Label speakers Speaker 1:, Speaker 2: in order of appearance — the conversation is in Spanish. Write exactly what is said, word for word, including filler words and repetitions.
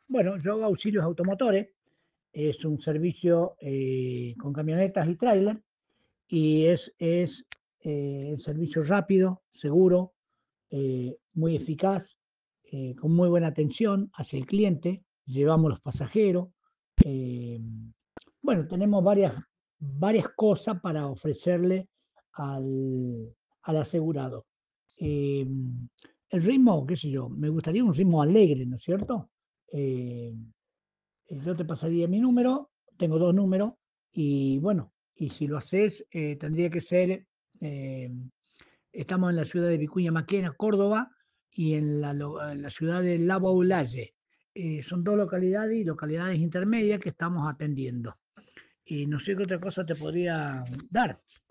Speaker 1: Bueno, yo hago auxilios automotores, es un servicio eh, con camionetas y tráiler y es, es eh, el servicio rápido, seguro, eh, muy eficaz, eh, con muy buena atención hacia el cliente, llevamos los pasajeros. eh, bueno, tenemos varias, varias cosas para ofrecerle al, al asegurado. Eh, el ritmo, qué sé yo, me gustaría un ritmo alegre, ¿no es cierto? Eh, yo te pasaría mi número, tengo dos números, y bueno, y si lo haces, eh, tendría que ser, eh, estamos en la ciudad de Vicuña Maquena, Córdoba, y en la, lo- en la ciudad de Lavaulaye. Eh, son dos localidades y localidades intermedias que estamos atendiendo. Y no sé qué otra cosa te podría dar.